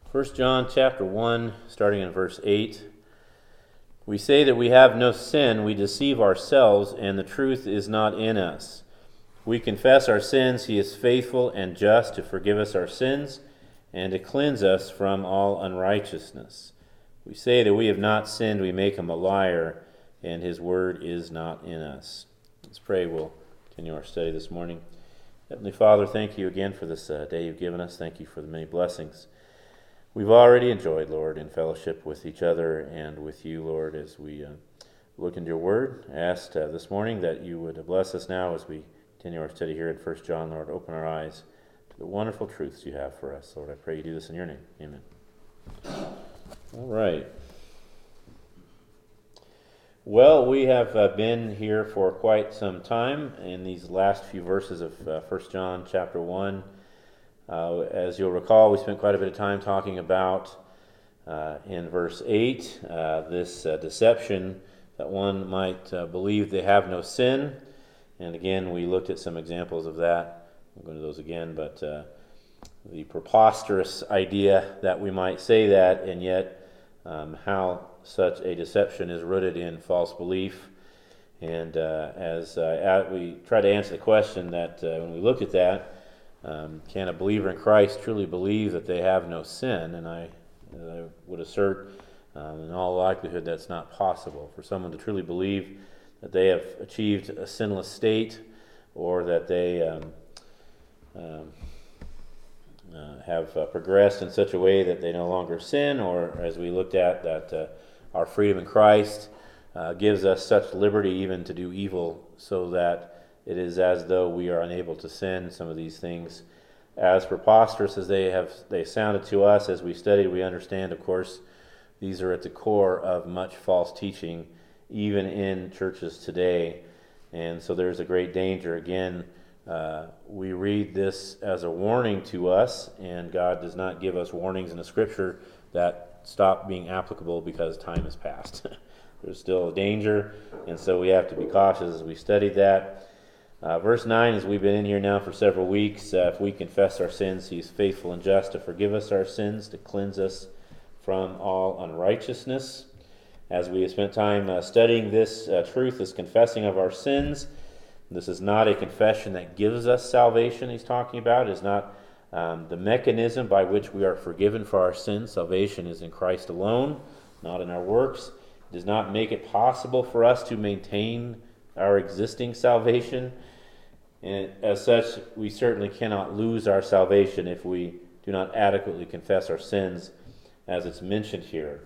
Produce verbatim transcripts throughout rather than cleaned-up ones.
First John chapter one, starting in verse eight. We say that we have no sin, we deceive ourselves, and the truth is not in us. We confess our sins, he is faithful and just to forgive us our sins and to cleanse us from all unrighteousness. We say that we have not sinned, we make him a liar, and his word is not in us. Let's pray. We'll continue our study this morning. Heavenly Father, thank you again for this uh, day you've given us. Thank you for the many blessings we've already enjoyed, Lord, in fellowship with each other and with you, Lord, as we uh, look into your word. I asked uh, this morning that you would bless us now as we continue our study here in First John, Lord. Open our eyes to the wonderful truths you have for us, Lord. I pray you do this in your name. Amen. All right. Well, we have uh, been here for quite some time in these last few verses of uh, First John chapter one. Uh, as you'll recall, we spent quite a bit of time talking about, uh, in verse eight, uh, this uh, deception that one might uh, believe they have no sin. And again, we looked at some examples of that. I'll go into those again, but uh, the preposterous idea that we might say that, and yet um, how such a deception is rooted in false belief. And uh, as uh, we try to answer the question that uh, when we looked at that, Um, can a believer in Christ truly believe that they have no sin? And I, I would assert, um, in all likelihood, that's not possible. For someone to truly believe that they have achieved a sinless state, or that they um, um, uh, have uh, progressed in such a way that they no longer sin, or as we looked at, that uh, our freedom in Christ uh, gives us such liberty even to do evil, so that it is as though we are unable to sin. Some of these things, as preposterous as they have they sounded to us as we studied, we understand, of course, these are at the core of much false teaching, even in churches today. And so there's a great danger. Again, uh, we read this as a warning to us, and God does not give us warnings in the Scripture that stop being applicable because time has passed. There's still a danger, and so we have to be cautious as we study that. Uh, verse nine, as we've been in here now for several weeks, uh, if we confess our sins, he is faithful and just to forgive us our sins, to cleanse us from all unrighteousness. As we have spent time uh, studying this uh, truth, this confessing of our sins, this is not a confession that gives us salvation he's talking about. It is not um, the mechanism by which we are forgiven for our sins. Salvation is in Christ alone, not in our works. It does not make it possible for us to maintain our existing salvation. And as such, we certainly cannot lose our salvation if we do not adequately confess our sins, as it's mentioned here.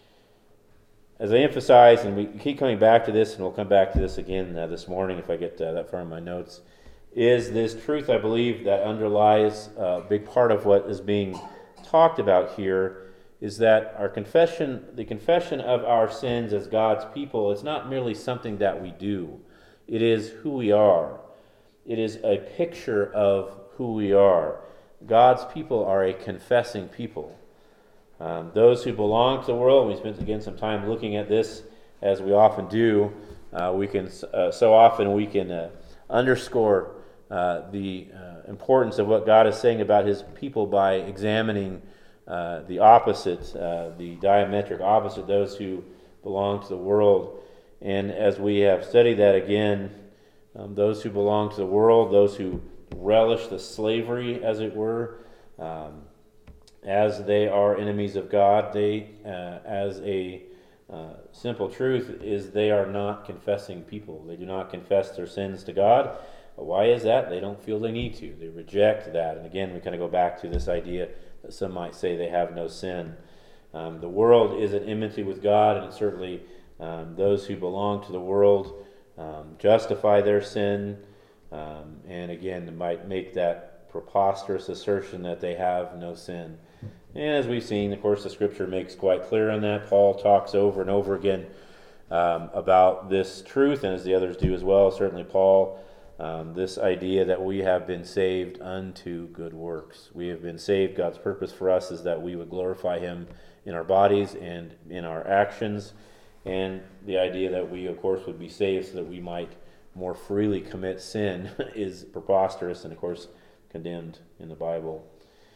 As I emphasize, and we keep coming back to this, and we'll come back to this again uh, this morning if I get uh, that far in my notes, is this truth, I believe, that underlies a big part of what is being talked about here, is that our confession, the confession of our sins as God's people, is not merely something that we do. It is who we are. It is a picture of who we are. God's people are a confessing people. Um, those who belong to the world, we spent again some time looking at this, as we often do. Uh, we can uh, so often we can uh, underscore uh, the uh, importance of what God is saying about his people by examining uh, the opposite, uh, the diametric opposite, those who belong to the world. And as we have studied that again, um, those who belong to the world, those who relish the slavery, as it were, um, as they are enemies of God, they, uh, as a uh, simple truth, is they are not confessing people. They do not confess their sins to God. Why is that? They don't feel they need to. They reject that. And again, we kind of go back to this idea that some might say they have no sin. Um, the world is at enmity with God, and it certainly Um, those who belong to the world um, justify their sin, um, and again, might make that preposterous assertion that they have no sin. And as we've seen, of course, the Scripture makes quite clear on that. Paul talks over and over again um, about this truth, and as the others do as well, certainly Paul, um, this idea that we have been saved unto good works. We have been saved. God's purpose for us is that we would glorify him in our bodies and in our actions. And the idea that we, of course, would be saved so that we might more freely commit sin is preposterous and, of course, condemned in the Bible.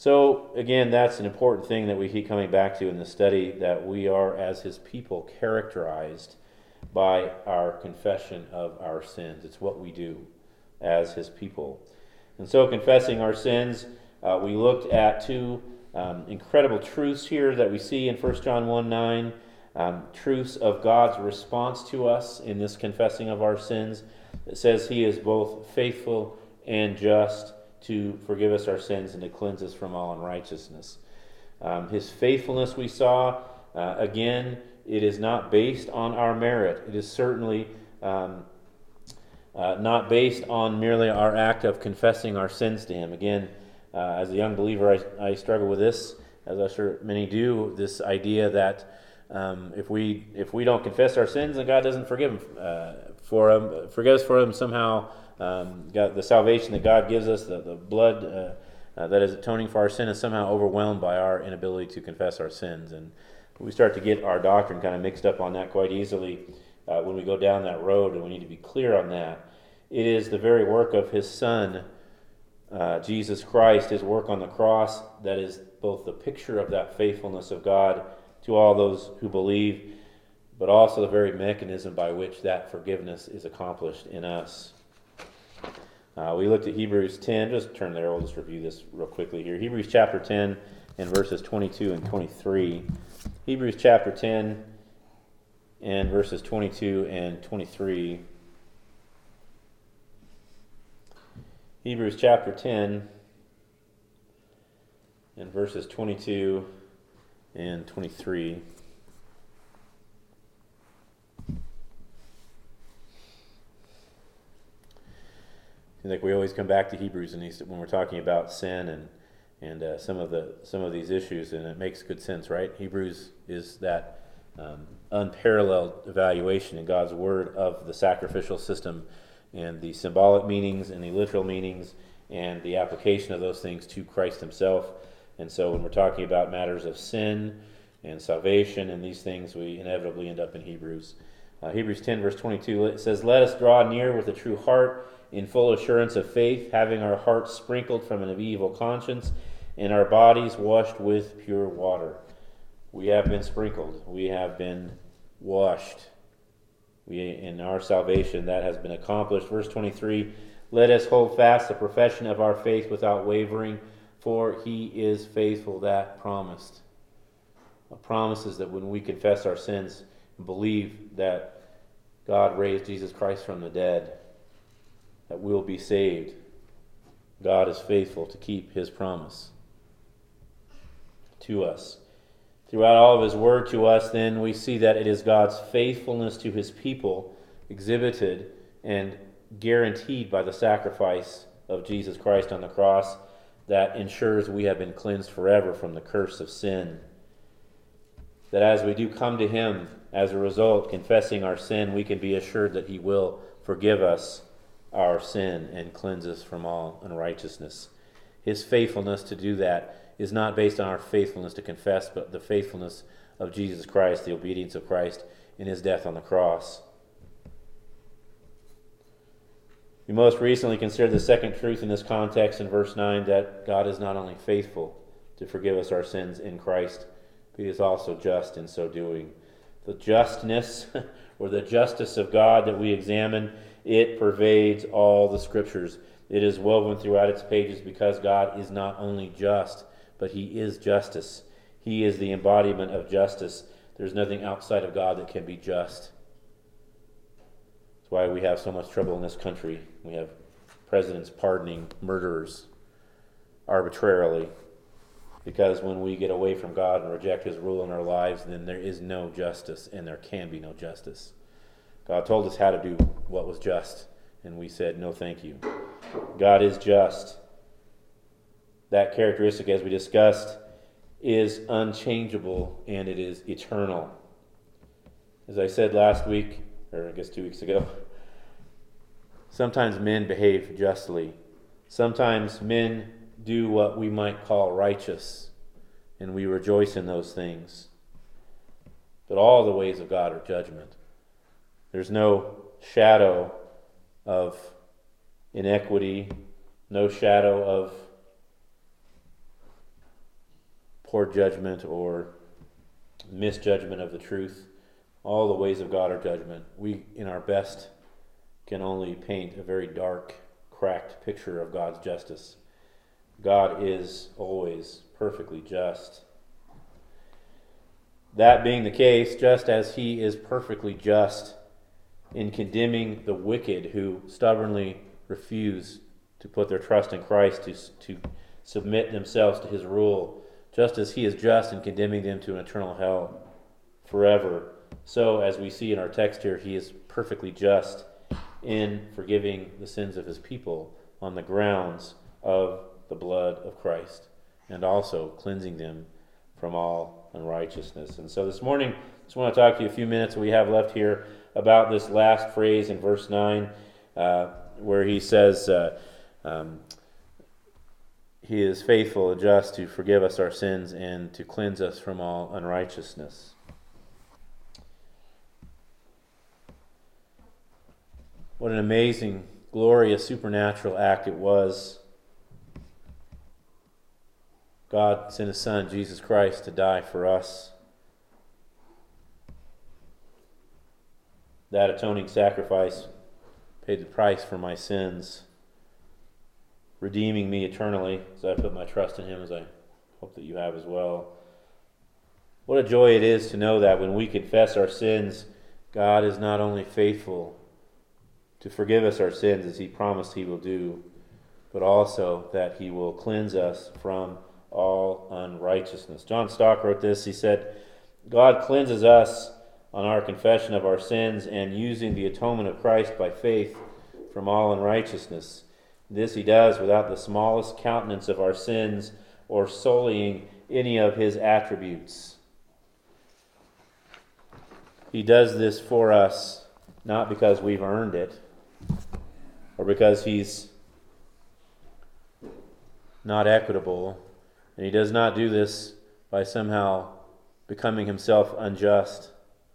So, again, that's an important thing that we keep coming back to in the study, that we are, as his people, characterized by our confession of our sins. It's what we do as his people. And so, confessing our sins, uh, we looked at two um, incredible truths here that we see in First John one nine, um, truths of God's response to us in this confessing of our sins. It says he is both faithful and just to forgive us our sins and to cleanse us from all unrighteousness. Um, his faithfulness we saw, uh, again, it is not based on our merit. It is certainly um, uh, not based on merely our act of confessing our sins to him. Again, uh, as a young believer, I, I struggle with this, as I'm sure many do, this idea that um, if we if we don't confess our sins, then God doesn't forgive them uh, for them, forgive us for them somehow. Um, God, the salvation that God gives us, the, the blood uh, uh, that is atoning for our sin, is somehow overwhelmed by our inability to confess our sins. And we start to get our doctrine kind of mixed up on that quite easily uh, when we go down that road, and we need to be clear on that. It is the very work of his Son, uh, Jesus Christ, his work on the cross, that is both the picture of that faithfulness of God to all those who believe, but also the very mechanism by which that forgiveness is accomplished in us. Uh, we looked at Hebrews ten. Just turn there. We'll just review this real quickly here. Hebrews chapter ten and verses twenty-two and twenty-three. Hebrews chapter ten and verses twenty-two and twenty-three. Hebrews chapter ten and verses twenty-two and twenty-three. Like we always come back to Hebrews in these, when we're talking about sin and and uh, some of the some of these issues, and it makes good sense, right? Hebrews is that um, unparalleled evaluation in God's Word of the sacrificial system and the symbolic meanings and the literal meanings and the application of those things to Christ himself. And so when we're talking about matters of sin and salvation and these things, we inevitably end up in Hebrews. Uh, Hebrews ten verse twenty-two, it says, "Let us draw near with a true heart, in full assurance of faith, having our hearts sprinkled from an evil conscience, and our bodies washed with pure water." We have been sprinkled. We have been washed. We, in our salvation, that has been accomplished. Verse twenty-three, "Let us hold fast the profession of our faith without wavering, for he is faithful that promised." A promise is that when we confess our sins and believe that God raised Jesus Christ from the dead, that we'll be saved. God is faithful to keep his promise to us. Throughout all of his word to us, then, we see that it is God's faithfulness to his people exhibited and guaranteed by the sacrifice of Jesus Christ on the cross that ensures we have been cleansed forever from the curse of sin. That as we do come to him, as a result, confessing our sin, we can be assured that he will forgive us our sin and cleanse us from all unrighteousness. His faithfulness to do that is not based on our faithfulness to confess, but the faithfulness of Jesus Christ, the obedience of Christ in his death on the cross. We most recently considered the second truth in this context in verse nine, that God is not only faithful to forgive us our sins in Christ, but he is also just in so doing. The justness or the justice of God that we examine, it pervades all the scriptures. It is woven throughout its pages because God is not only just, but he is justice. He is the embodiment of justice. There's nothing outside of God that can be just. That's why we have so much trouble in this country. We have presidents pardoning murderers arbitrarily, because when we get away from God and reject his rule in our lives, then there is no justice, and there can be no justice. God told us how to do what was just, and we said, no thank you. God is just. That characteristic, as we discussed, is unchangeable, and it is eternal. As I said last week, or I guess two weeks ago, sometimes men behave justly. Sometimes men do what we might call righteous, and we rejoice in those things. But all the ways of God are judgment. There's no shadow of inequity, no shadow of poor judgment or misjudgment of the truth. All the ways of God are judgment. We, in our best, can only paint a very dark, cracked picture of God's justice. God is always perfectly just. That being the case, just as he is perfectly just in condemning the wicked who stubbornly refuse to put their trust in Christ, to, to submit themselves to his rule, just as he is just in condemning them to an eternal hell forever, so as we see in our text here, he is perfectly just in forgiving the sins of his people on the grounds of the blood of Christ, and also cleansing them from all unrighteousness. And so this morning, I just want to talk to you a few minutes we have left here about this last phrase in verse nine, uh, where he says, uh, um, he is faithful and just to forgive us our sins and to cleanse us from all unrighteousness. What an amazing, glorious, supernatural act it was. God sent his Son, Jesus Christ, to die for us. That atoning sacrifice paid the price for my sins, redeeming me eternally, as I put my trust in him, as I hope that you have as well. What a joy it is to know that when we confess our sins, God is not only faithful to forgive us our sins as he promised he will do, but also that he will cleanse us from all unrighteousness. John Stock wrote this. He said, God cleanses us on our confession of our sins and using the atonement of Christ by faith from all unrighteousness. This he does without the smallest countenance of our sins or sullying any of his attributes. He does this for us not because we've earned it or because he's not equitable. And he does not do this by somehow becoming himself unjust,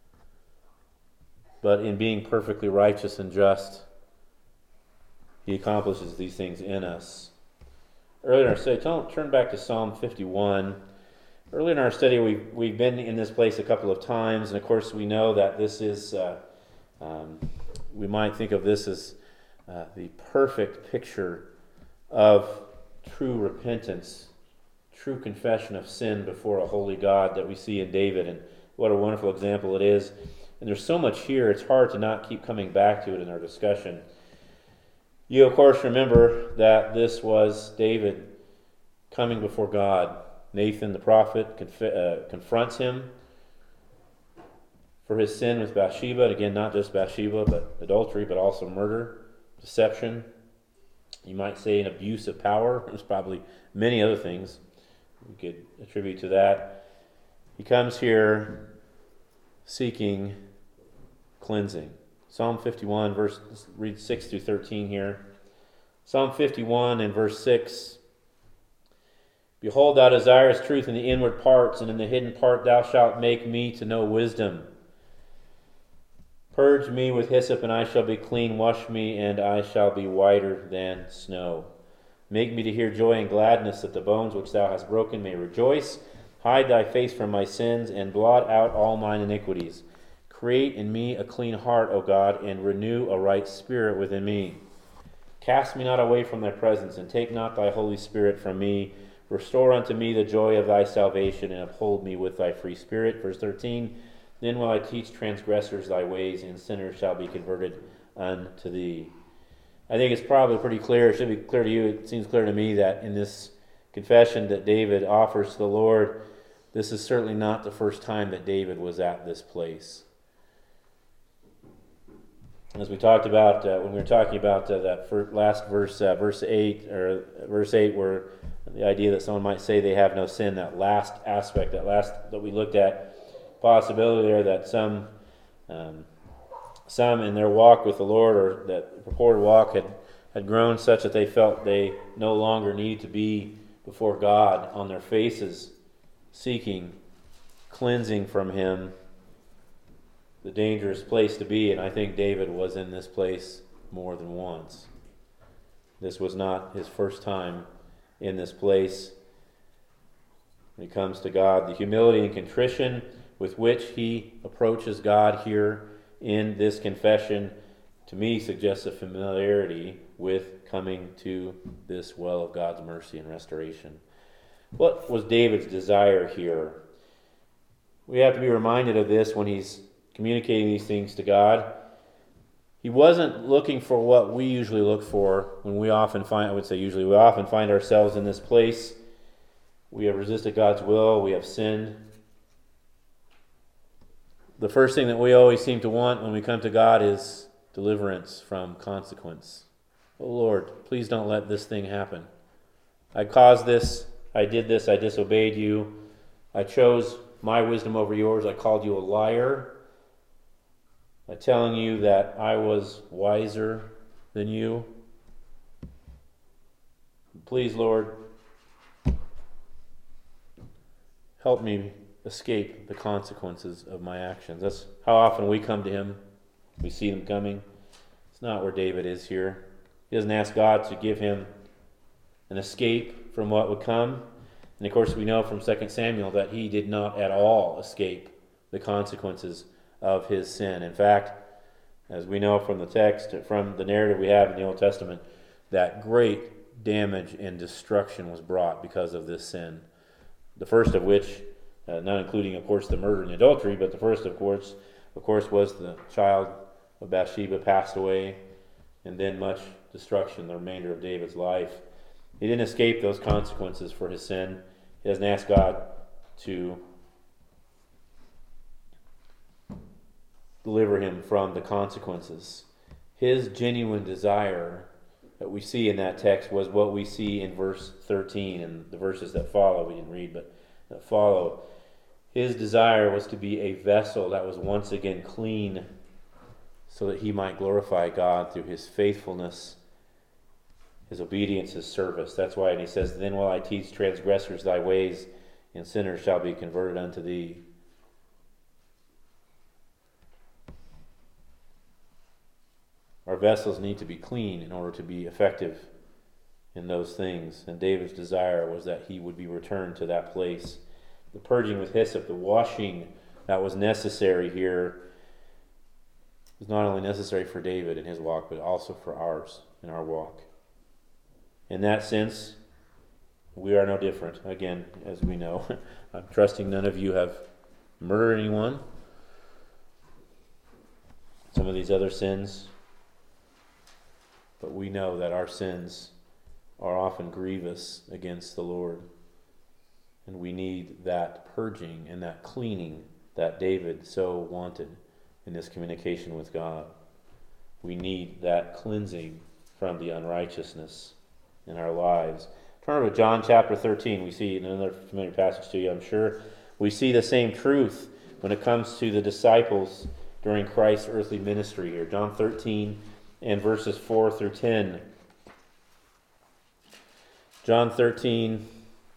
but in being perfectly righteous and just, he accomplishes these things in us. Earlier in our study, turn back to Psalm fifty-one. Earlier in our study, we've, we've been in this place a couple of times, and of course we know that this is, uh, um, we might think of this as uh, the perfect picture of true repentance, true confession of sin before a holy God that we see in David, and what a wonderful example it is. And there's so much here, it's hard to not keep coming back to it in our discussion. You, of course, remember that this was David coming before God. Nathan the prophet conf- uh, confronts him for his sin with Bathsheba. And again, not just Bathsheba, but adultery, but also murder, deception. You might say an abuse of power. There's probably many other things we could attribute to that. He comes here seeking cleansing. Psalm fifty-one, verse, let's read six through thirteen here. Psalm fifty-one and verse six. Behold, thou desirest truth in the inward parts, and in the hidden part thou shalt make me to know wisdom. Purge me with hyssop, and I shall be clean. Wash me, and I shall be whiter than snow. Make me to hear joy and gladness, that the bones which thou hast broken may rejoice. Hide thy face from my sins, and blot out all mine iniquities. Create in me a clean heart, O God, and renew a right spirit within me. Cast me not away from thy presence, and take not thy Holy Spirit from me. Restore unto me the joy of thy salvation, and uphold me with thy free spirit. Verse thirteen, then will I teach transgressors thy ways, and sinners shall be converted unto thee. I think it's probably pretty clear, it should be clear to you, it seems clear to me that in this confession that David offers to the Lord, this is certainly not the first time that David was at this place. As we talked about uh, when we were talking about uh, that first, last verse, uh, verse eight, or verse eight, where the idea that someone might say they have no sin, that last aspect, that last that we looked at, possibility there that some, um, some in their walk with the Lord, or that purported walk had had grown such that they felt they no longer needed to be before God on their faces, seeking cleansing from Him. The dangerous place to be, and I think David was in this place more than once. This was not his first time in this place. when he comes to God. The humility and contrition with which he approaches God here in this confession, to me, suggests a familiarity with coming to this well of God's mercy and restoration. What was David's desire here? We have to be reminded of this when he's communicating these things to God. He wasn't looking for what we usually look for when we often find, I would say usually, we often find ourselves in this place. We have resisted God's will, we have sinned. The first thing that we always seem to want when we come to God is deliverance from consequence. Oh Lord, please don't let this thing happen. I caused this, I did this, I disobeyed you. I chose my wisdom over yours. I called you a liar by telling you that I was wiser than you. Please, Lord, help me escape the consequences of my actions. That's how often we come to him. We see them coming. It's not where David is here. He doesn't ask God to give him an escape from what would come. And of course we know from Second Samuel that he did not at all escape the consequences of his sin. In fact, as we know from the text, from the narrative we have in the Old Testament, that great damage and destruction was brought because of this sin. The first of which, uh, not including, of course, the murder and adultery, but the first, of course, of course, was the child of Bathsheba passed away, and then much destruction, the remainder of David's life. He didn't escape those consequences for his sin. He doesn't ask God to deliver him from the consequences. His genuine desire that we see in that text was what we see in verse thirteen and the verses that follow. We didn't read, but that follow. His desire was to be a vessel that was once again clean so that he might glorify God through his faithfulness, his obedience, his service. That's why and he says, then will I teach transgressors thy ways, and sinners shall be converted unto thee. Our vessels need to be clean in order to be effective in those things. And David's desire was that he would be returned to that place. The purging with hyssop, the washing that was necessary here, was not only necessary for David in his walk, but also for ours in our walk. In that sense, we are no different. Again, as we know, I'm trusting none of you have murdered anyone. Some of these other sins. But we know that our sins are often grievous against the Lord. And we need that purging and that cleaning that David so wanted in his communication with God. We need that cleansing from the unrighteousness in our lives. Turn over to John chapter thirteen. We see another familiar passage to you, I'm sure. We see the same truth when it comes to the disciples during Christ's earthly ministry here. John thirteen and verses four through ten. John thirteen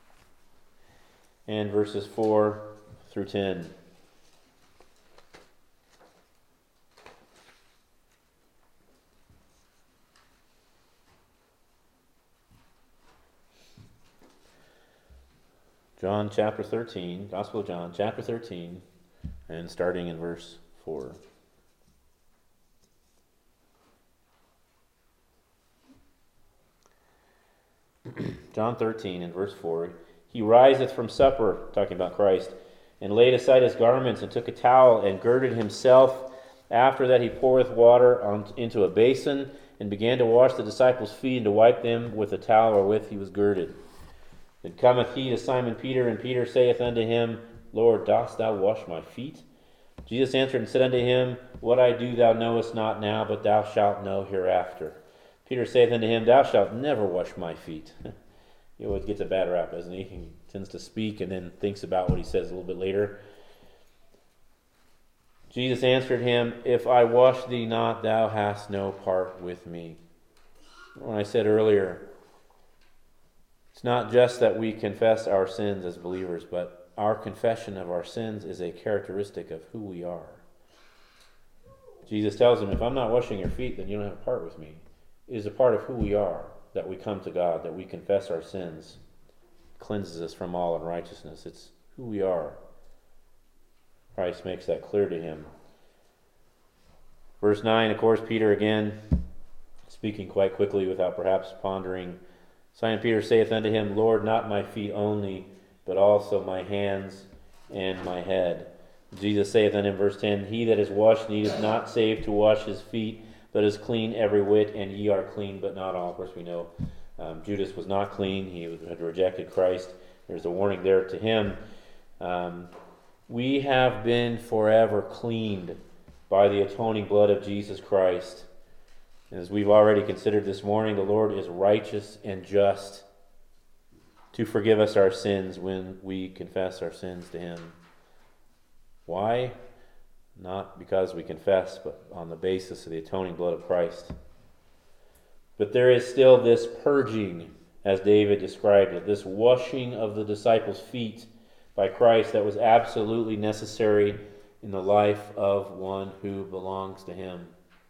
and verses four through ten. John chapter thirteen, Gospel of John chapter thirteen, and starting in verse four. John thirteen and verse four. He riseth from supper, talking about Christ, and laid aside his garments, and took a towel, and girded himself. After that he poureth water on, into a basin, and began to wash the disciples' feet, and to wipe them with the towel wherewith he was girded. Then cometh he to Simon Peter, and Peter saith unto him, Lord, dost thou wash my feet? Jesus answered and said unto him, What I do thou knowest not now, but thou shalt know hereafter. Peter saith unto him, Thou shalt never wash my feet. He always gets a bad rap, doesn't he? He tends to speak and then thinks about what he says a little bit later. Jesus answered him, If I wash thee not, thou hast no part with me. When I said earlier, it's not just that we confess our sins as believers, but our confession of our sins is a characteristic of who we are. Jesus tells him, if I'm not washing your feet, then you don't have a part with me. It is a part of who we are that we come to God, that we confess our sins. cleanses us from all unrighteousness. It's who we are. Christ makes that clear to him. Verse nine, of course, Peter again, speaking quite quickly without perhaps pondering. Simon Peter saith unto him, Lord, not my feet only, but also my hands and my head. Jesus saith unto him, verse ten, He that is washed needeth not save to wash his feet, but is clean every whit, and ye are clean, but not all. Of course, we know um, Judas was not clean. He had rejected Christ. There's a warning there to him. Um, we have been forever cleaned by the atoning blood of Jesus Christ. As we've already considered this morning, the Lord is righteous and just to forgive us our sins when we confess our sins to him. Why? Not because we confess, but on the basis of the atoning blood of Christ. But there is still this purging, as David described it, this washing of the disciples' feet by Christ that was absolutely necessary in the life of one who belongs to him.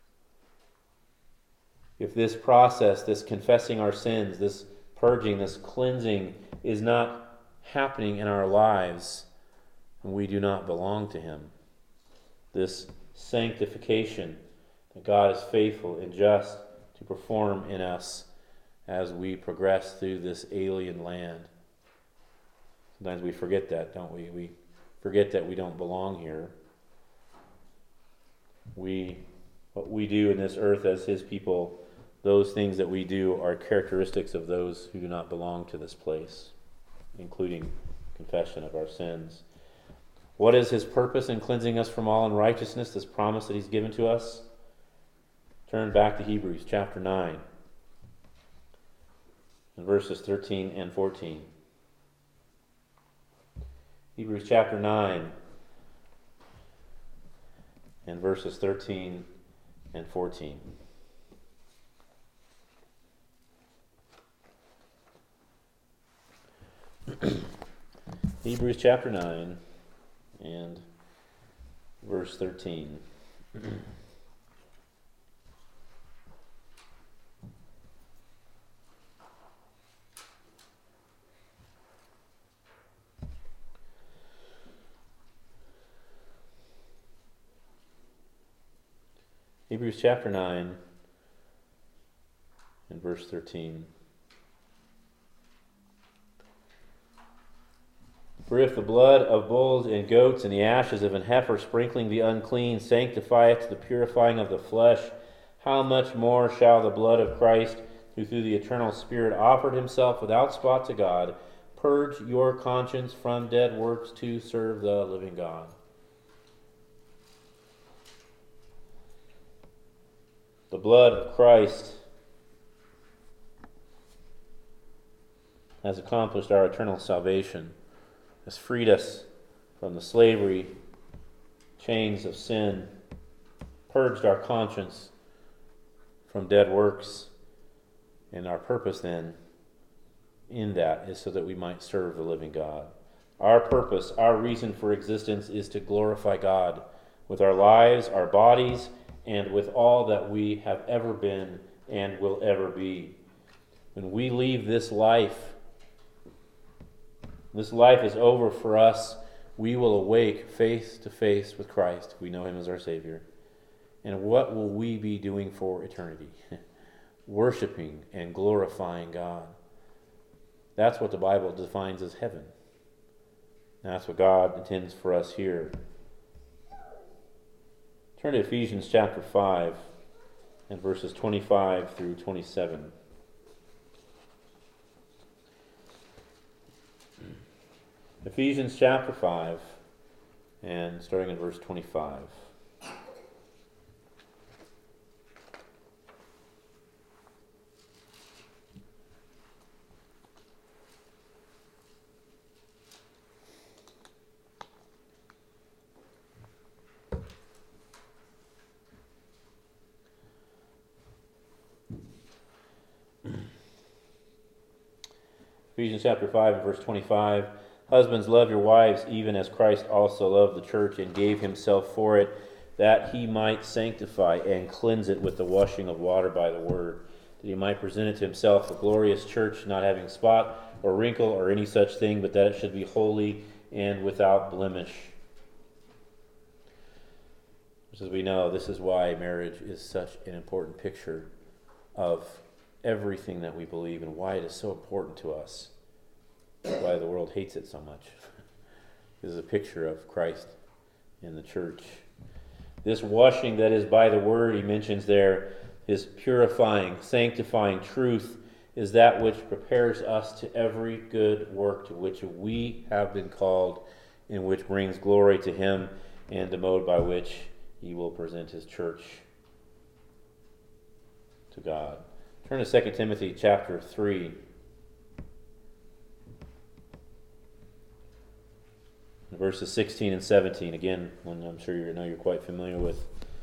If this process, this confessing our sins, this purging, this cleansing is not happening in our lives, we do not belong to him. This sanctification that God is faithful and just to perform in us as we progress through this alien land. Sometimes we forget that, don't we? We forget that we don't belong here. We, what we do in this earth as his people, those things that we do are characteristics of those who do not belong to this place, including confession of our sins. What is his purpose in cleansing us from all unrighteousness, this promise that he's given to us? Turn back to Hebrews chapter nine, and verses thirteen and fourteen. Hebrews chapter nine, and verses thirteen and fourteen. Hebrews chapter nine and verse thirteen. Hebrews chapter nine and verse thirteen. For if the blood of bulls and goats and the ashes of an heifer sprinkling the unclean sanctifieth to the purifying of the flesh, how much more shall the blood of Christ, who through the eternal Spirit offered himself without spot to God, purge your conscience from dead works to serve the living God? The blood of Christ has accomplished our eternal salvation, has freed us from the slavery chains of sin, purged our conscience from dead works, and our purpose then in that is so that we might serve the living God. Our purpose, our reason for existence is to glorify God with our lives, our bodies, and with all that we have ever been and will ever be. When we leave this life, this life is over for us, we will awake face to face with Christ. We know him as our Savior. And what will we be doing for eternity? Worshiping and glorifying God. That's what the Bible defines as heaven. And that's what God intends for us here. Turn to Ephesians chapter five and verses twenty-five through twenty-seven. Ephesians chapter five and starting in verse twenty-five. Ephesians chapter five and verse twenty-five. Husbands, love your wives, even as Christ also loved the church and gave himself for it, that he might sanctify and cleanse it with the washing of water by the word, that he might present it to himself a glorious church, not having spot or wrinkle or any such thing, but that it should be holy and without blemish. As we know, this is why marriage is such an important picture of everything that we believe and why it is so important to us. Why the world hates it so much. This is a picture of Christ in the church. This washing that is by the word he mentions there is purifying, sanctifying truth, is that which prepares us to every good work to which we have been called, and which brings glory to him, and the mode by which he will present his church to God. Turn to Second Timothy chapter three. Verses sixteen and seventeen. Again, one I'm sure you know you're quite familiar with.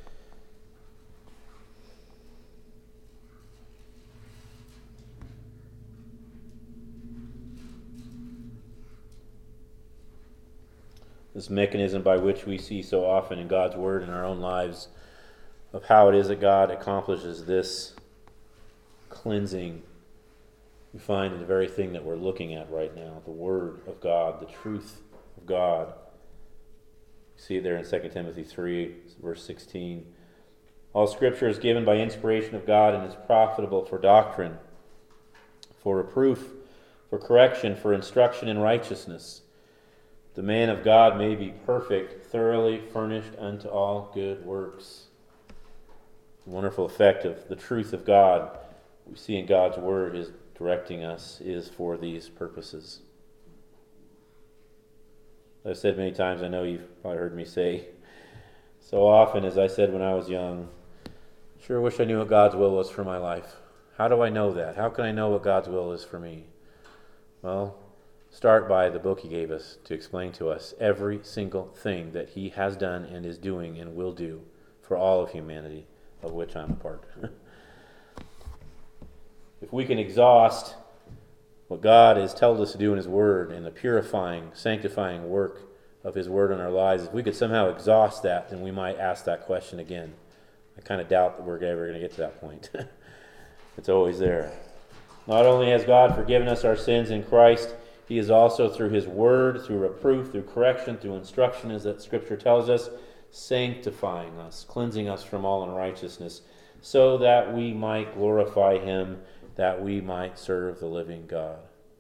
This mechanism by which we see so often in God's Word in our own lives of how it is that God accomplishes this cleansing we find in the very thing that we're looking at right now, the Word of God, the truth of God. You see it there in Second Timothy three, verse sixteen. All Scripture is given by inspiration of God and is profitable for doctrine, for reproof, for correction, for instruction in righteousness. The man of God may be perfect, thoroughly furnished unto all good works. The wonderful effect of the truth of God we see in God's Word is directing us is for these purposes. I've said many times, I know you've probably heard me say so often, as I said when I was young, sure wish I knew what God's will was for my life. How do I know that? How can I know what God's will is for me? Well, start by the book he gave us to explain to us every single thing that he has done and is doing and will do for all of humanity, of which I'm a part. If we can exhaust what God has told us to do in his word and the purifying, sanctifying work of his word in our lives, if we could somehow exhaust that, then we might ask that question again. I kind of doubt that we're ever going to get to that point. It's always there. Not only has God forgiven us our sins in Christ, he is also, through his word, through reproof, through correction, through instruction, as that Scripture tells us, sanctifying us, cleansing us from all unrighteousness, so that we might glorify him, that we might serve the living God.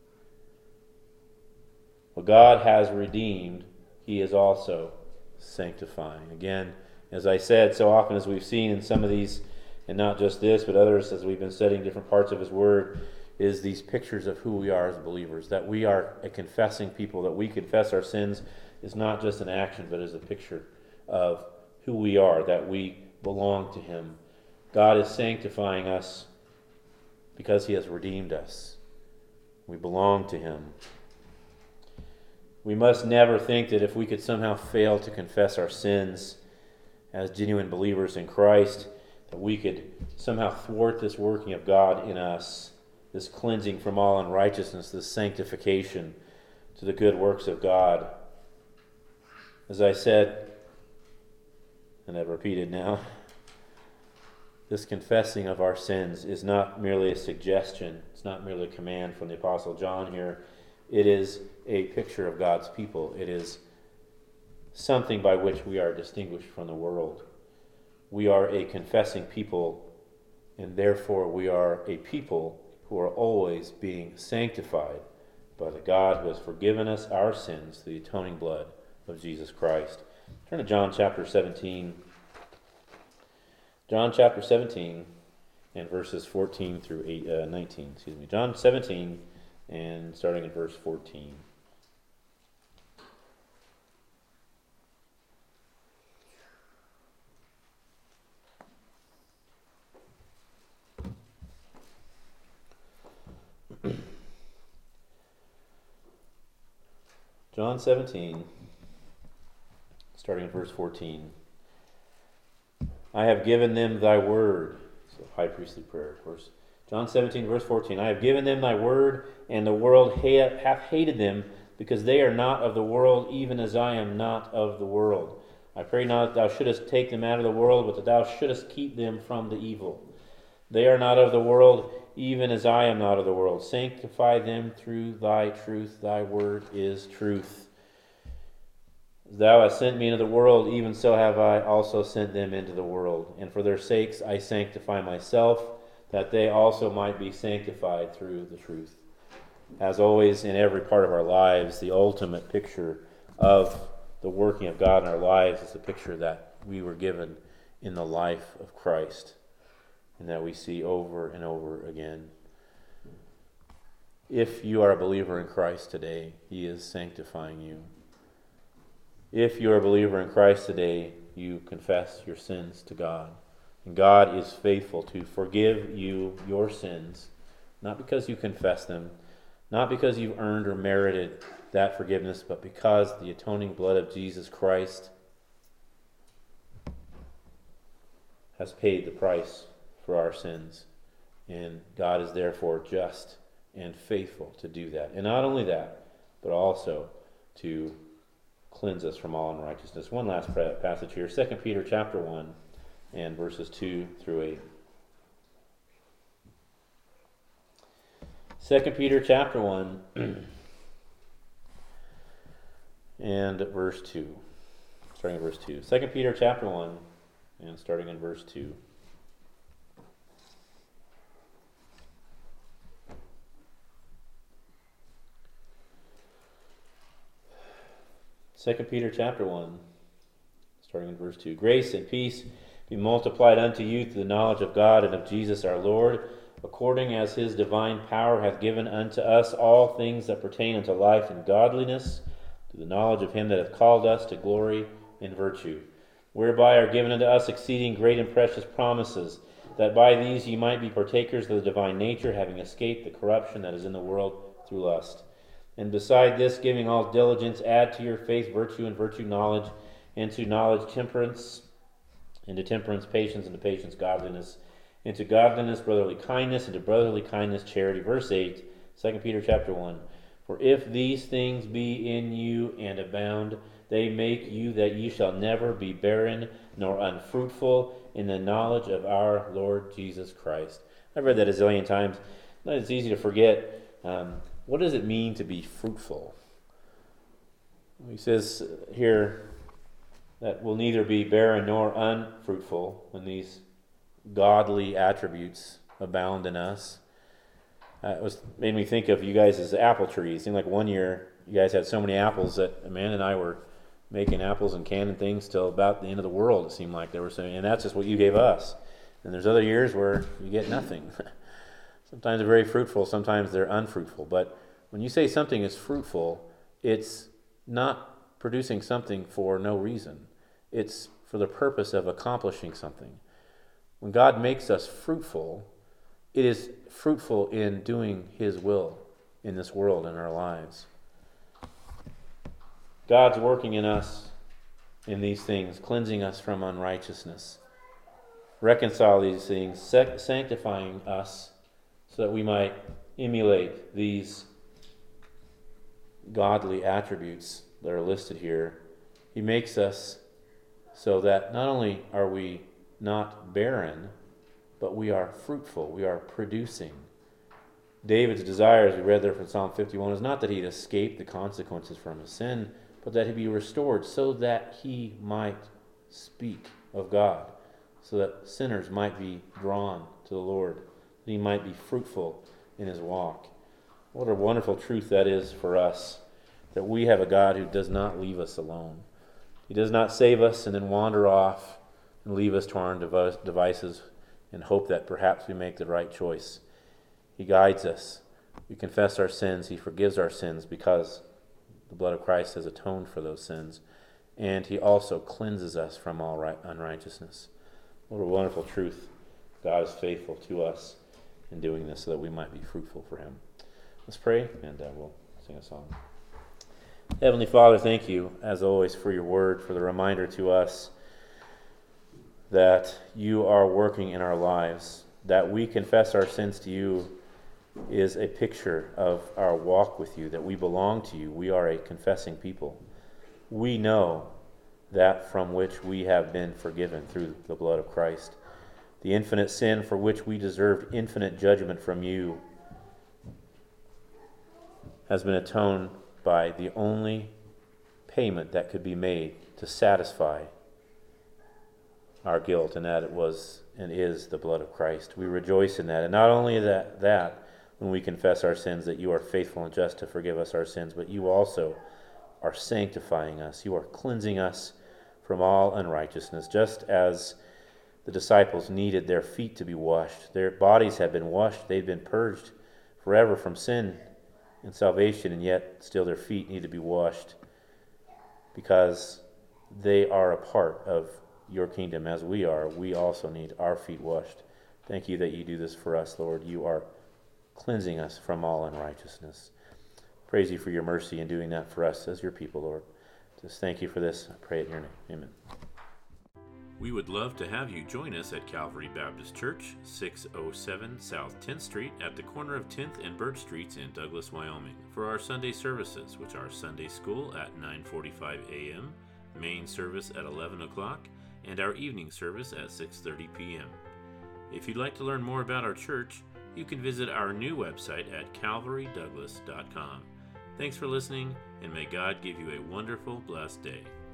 What God has redeemed, he is also sanctifying. Again, as I said, so often as we've seen in some of these, and not just this, but others as we've been studying different parts of his word, is these pictures of who we are as believers, that we are a confessing people, that we confess our sins is not just an action, but is a picture of who we are, that we belong to him. God is sanctifying us because he has redeemed us. We belong to him. We must never think that if we could somehow fail to confess our sins as genuine believers in Christ, that we could somehow thwart this working of God in us, this cleansing from all unrighteousness, this sanctification to the good works of God. As I said, and I've repeated now, this confessing of our sins is not merely a suggestion. It's not merely a command from the Apostle John here. It is a picture of God's people. It is something by which we are distinguished from the world. We are a confessing people, and therefore we are a people who are always being sanctified by the God who has forgiven us our sins through the atoning blood of Jesus Christ. Turn to John chapter seventeen. John chapter seventeen and verses fourteen through eight, uh, nineteen. Excuse me. John seventeen and starting in verse fourteen. John seventeen, starting in verse fourteen. I have given them thy word. So high priestly prayer, of course. John seventeen, verse fourteen. I have given them thy word, and the world ha- hath hated them, because they are not of the world, even as I am not of the world. I pray not that thou shouldest take them out of the world, but that thou shouldest keep them from the evil. They are not of the world, even as I am not of the world. Sanctify them through thy truth. Thy word is truth. As thou hast sent me into the world, even so have I also sent them into the world. And for their sakes I sanctify myself, that they also might be sanctified through the truth. As always, in every part of our lives, the ultimate picture of the working of God in our lives is the picture that we were given in the life of Christ, and that we see over and over again. If you are a believer in Christ today, He is sanctifying you. If you are a believer in Christ today, you confess your sins to God. And God is faithful to forgive you your sins, not because you confess them, not because you've earned or merited that forgiveness, but because the atoning blood of Jesus Christ has paid the price for our sins. And God is therefore just and faithful to do that. And not only that, but also to cleanse us from all unrighteousness. One last passage here, Second Peter chapter one and verses two through eight. Second Peter chapter one and verse two. Starting in verse two. Second Peter chapter one and starting in verse two. Second Peter chapter one, starting in verse two. Grace and peace be multiplied unto you through the knowledge of God and of Jesus our Lord, according as his divine power hath given unto us all things that pertain unto life and godliness, through the knowledge of him that hath called us to glory and virtue, whereby are given unto us exceeding great and precious promises, that by these ye might be partakers of the divine nature, having escaped the corruption that is in the world through lust. And beside this, giving all diligence, add to your faith virtue, and virtue knowledge, and to knowledge temperance, and to temperance patience, and to patience godliness, and to godliness brotherly kindness, and to brotherly kindness charity. Verse eight, Second Peter chapter one. For if these things be in you and abound, they make you that ye shall never be barren nor unfruitful in the knowledge of our Lord Jesus Christ. I've read that a zillion times. It's easy to forget. Um, what does it mean to be fruitful? He says here that we'll neither be barren nor unfruitful when these godly attributes abound in us. Uh, it was made me think of you guys as apple trees. It seemed like one year you guys had so many apples that Amanda and I were making apples and canning things till about the end of the world. It seemed like there were so, and that's just what you gave us. And there's other years where you get nothing. Sometimes they're very fruitful, sometimes they're unfruitful. But when you say something is fruitful, it's not producing something for no reason. It's for the purpose of accomplishing something. When God makes us fruitful, it is fruitful in doing His will in this world, in our lives. God's working in us in these things, cleansing us from unrighteousness, reconcile these things, sanctifying us so that we might emulate these godly attributes that are listed here. He makes us so that not only are we not barren, but we are fruitful, we are producing. David's desire, as we read there from Psalm fifty-one, is not that he'd escape the consequences from his sin, but that he be restored so that he might speak of God, so that sinners might be drawn to the Lord, that he might be fruitful in his walk. What a wonderful truth that is for us, that we have a God who does not leave us alone. He does not save us and then wander off and leave us to our own devices and hope that perhaps we make the right choice. He guides us. We confess our sins. He forgives our sins because the blood of Christ has atoned for those sins. And He also cleanses us from all right, unrighteousness. What a wonderful truth. God is faithful to us in doing this so that we might be fruitful for Him. Let's pray, and uh, we'll sing a song. Heavenly Father, thank you, as always, for your word, for the reminder to us that you are working in our lives, that we confess our sins to you is a picture of our walk with you, that we belong to you. We are a confessing people. We know that from which we have been forgiven through the blood of Christ. The infinite sin for which we deserved infinite judgment from you has been atoned by the only payment that could be made to satisfy our guilt, and that it was and is the blood of Christ. We rejoice in that. And not only that, that when we confess our sins, that you are faithful and just to forgive us our sins, but you also are sanctifying us. You are cleansing us from all unrighteousness, just as the disciples needed their feet to be washed. Their bodies have been washed. They've been purged forever from sin and salvation, and yet still their feet need to be washed because they are a part of your kingdom as we are. We also need our feet washed. Thank you that you do this for us, Lord. You are cleansing us from all unrighteousness. Praise you for your mercy in doing that for us as your people, Lord. Just thank you for this. I pray it in your name. Amen. We would love to have you join us at Calvary Baptist Church, six oh seven South tenth Street at the corner of tenth and Birch Streets in Douglas, Wyoming, for our Sunday services, which are Sunday School at nine forty-five a.m., main service at eleven o'clock, and our evening service at six thirty p.m. If you'd like to learn more about our church, you can visit our new website at calvary douglas dot com. Thanks for listening, and may God give you a wonderful, blessed day.